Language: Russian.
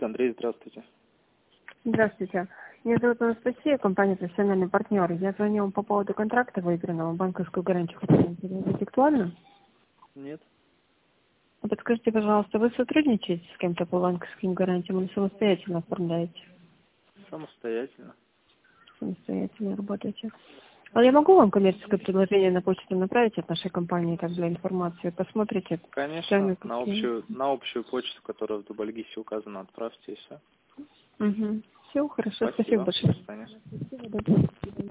Андрей, здравствуйте. Здравствуйте. Меня зовут Анастасия, компания «Профессиональный партнер». Я звоню вам по поводу контракта выигранного, банковскую гарантию хотела переводить. Актуально? Нет, Подскажите, пожалуйста, вы сотрудничаете с кем-то по банковским гарантиям или самостоятельно оформляете? самостоятельно. Самостоятельно работаете. А я могу вам коммерческое предложение на почту направить от нашей компании, как для информации? Посмотрите. Конечно, Цены какие. на общую почту, которая в Дубльгисе указана, отправьте и все. Угу. Все, хорошо. Спасибо Спасибо. До большое. свидания. Спасибо, доброго.